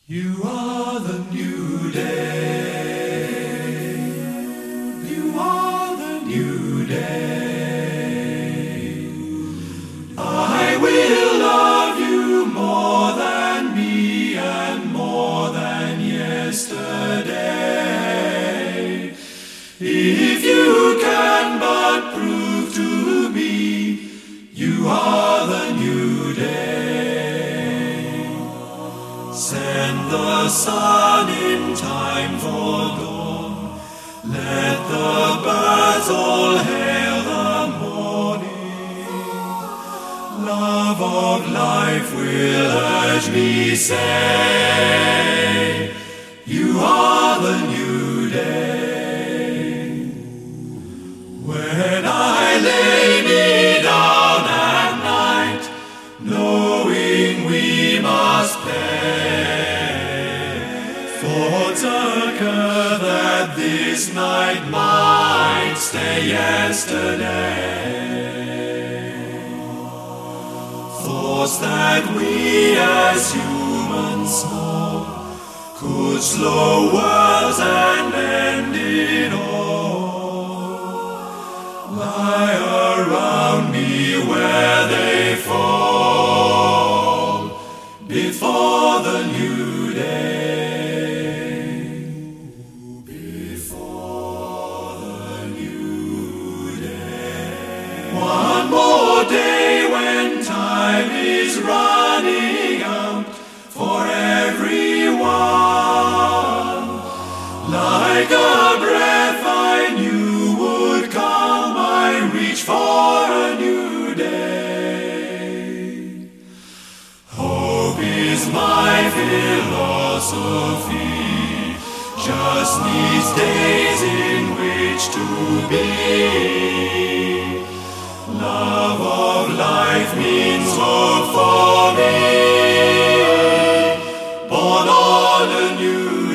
You are the new day. You are the new day. I will love you more than me and more than yesterday. If you can but prove to me you are the new day. Send the sun in time for dawn. Let the birds all hail the morning. Love of life will urge me, say, you are the new day. When I lay me down at night, knowing we must pay, thoughts occur that this night might stay yesterday. Thoughts that we as humans small could slow worlds and end it all, lie around me where they fall before the new day. Before the new day. One more day when time is running out for everyone. Like a breath I knew would come, I reach for a new day. Hope is my philosophy, just needs days in which to be. Love of life means hope for me, born on a new